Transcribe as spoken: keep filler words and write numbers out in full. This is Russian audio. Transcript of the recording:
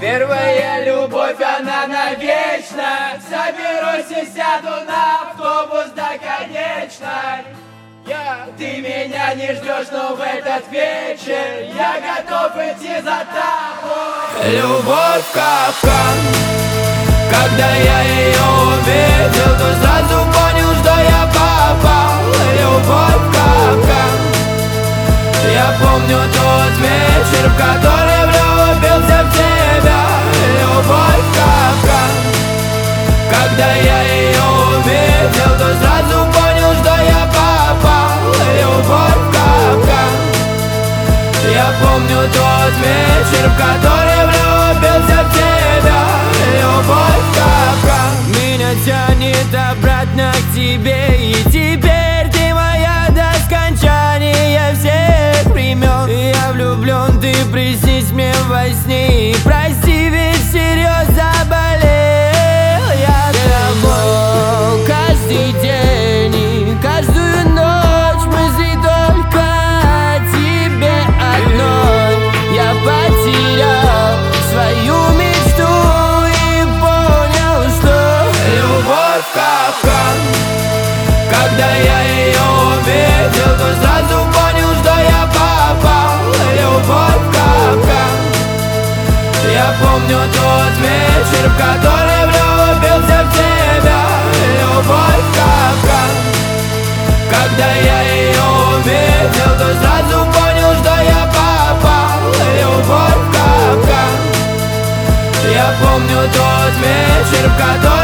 Первая любовь, она навечно. Соберусь и сяду на автобус до конечной. Я... Ты меня не ждешь, но в этот вечер я готов идти за тобой. Любовь капкан. Когда я ее увидел, то сразу понял, что я попал. Любовь капкан. Я помню тот вечер, в который влюбился в тебя. Любовь капкан. Когда я ее увидел, то сразу понял, что я попал. Любовь капкан. Я помню тот вечер, в который влюбился в тебя. Любовь капкан. Меня тянет обратно к тебе, и теперь ты моя до скончания всех времен. Я влюблен, ты приснись мне во сне. Прости, ведь всерьез заболел я тобой. Каждый день и каждую ночь мысли только о тебе одной. Я потерял свою мечту и понял, что любовь капкан. Когда я ее увидел, то сразу понял, что я попал. Любовь капкан. Я помню тот вечер, в который влюбился в тебя. Любовь капкан. Когда я ее увидел, то сразу понял, что я попал. Любовь капкан. Я помню тот вечер, в который